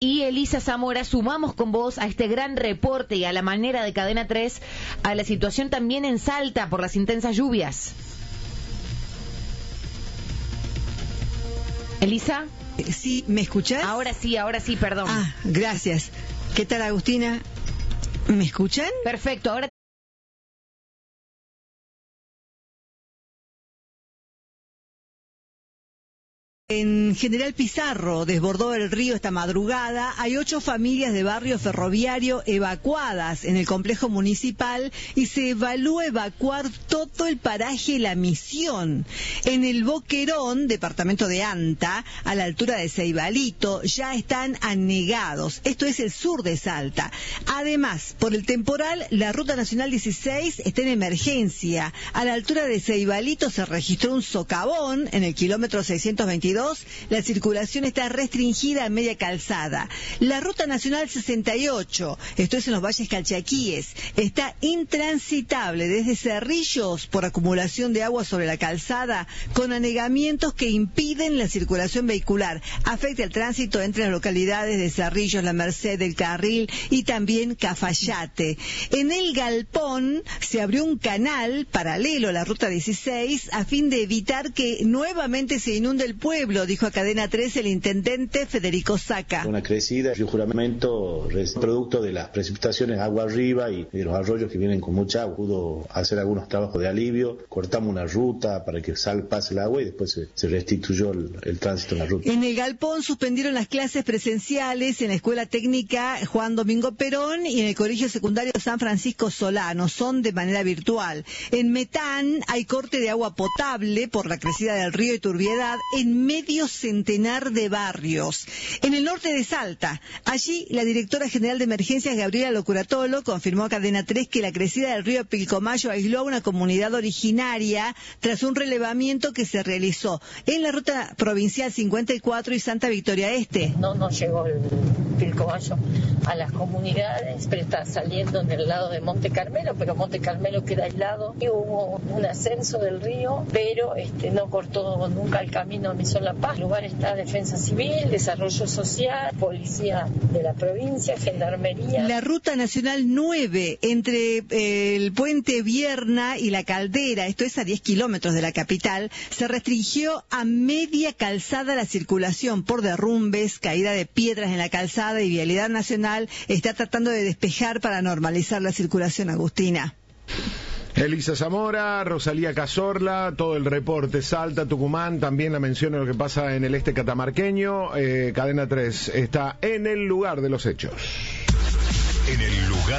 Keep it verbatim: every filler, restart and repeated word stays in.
y Elisa Zamora, sumamos con vos a este gran reporte y a la manera de Cadena tres a la situación también en Salta por las intensas lluvias. Elisa. Sí, ¿me escuchás? Ahora sí, ahora sí, perdón. Ah, gracias. ¿Qué tal, Agustina? ¿Me escuchan? Perfecto, ahora... En General Pizarro desbordó el río esta madrugada. Hay ocho familias de barrio ferroviario evacuadas en el complejo municipal y se evalúa evacuar todo el paraje La Misión. En el Boquerón, departamento de Anta, a la altura de Ceibalito, ya están anegados. Esto es el sur de Salta. Además, por el temporal, la Ruta Nacional dieciséis está en emergencia. A la altura de Ceibalito se registró un socavón en el kilómetro seiscientos veintidós. La circulación está restringida a media calzada. La Ruta Nacional sesenta y ocho, esto es en los valles calchaquíes, está intransitable desde Cerrillos por acumulación de agua sobre la calzada, con anegamientos que impiden la circulación vehicular. Afecta el tránsito entre las localidades de Cerrillos, La Merced, El Carril y también Cafayate. En el Galpón se abrió un canal paralelo a la Ruta dieciséis a fin de evitar que nuevamente se inunde el pueblo, dijo a Cadena tres el intendente Federico Saca. Una crecida, el juramento es producto de las precipitaciones agua arriba y de los arroyos que vienen con mucha agua. Pudo hacer algunos trabajos de alivio, cortamos una ruta para que sal, pase el agua y después se, se restituyó el, el tránsito en la ruta. En el Galpón suspendieron las clases presenciales en la Escuela Técnica Juan Domingo Perón y en el Colegio Secundario San Francisco Solano, son de manera virtual. En Metán hay corte de agua potable por la crecida del río Iturbiedad en medio centenar de barrios. En el norte de Salta, allí la directora general de emergencias, Gabriela Locuratolo, confirmó a Cadena tres que la crecida del río Pilcomayo aisló a una comunidad originaria tras un relevamiento que se realizó en la ruta provincial cincuenta y cuatro y Santa Victoria Este. No nos llegó el Pilcomayo a las comunidades, pero está saliendo en el lado de Monte Carmelo, pero Monte Carmelo queda aislado y hubo un ascenso del río, pero este no cortó nunca el camino ni La Paz. En el lugar está Defensa Civil, Desarrollo Social, Policía de la provincia, Gendarmería. La Ruta Nacional nueve, entre eh, el puente Vierna y La Caldera, esto es a diez kilómetros de la capital, se restringió a media calzada la circulación por derrumbes, caída de piedras en la calzada y Vialidad Nacional está tratando de despejar para normalizar la circulación, Agustina. Elisa Zamora, Rosalía Cazorla, todo el reporte, Salta, Tucumán, también la mención de lo que pasa en el este catamarqueño. eh, Cadena tres está en el lugar de los hechos. En el lugar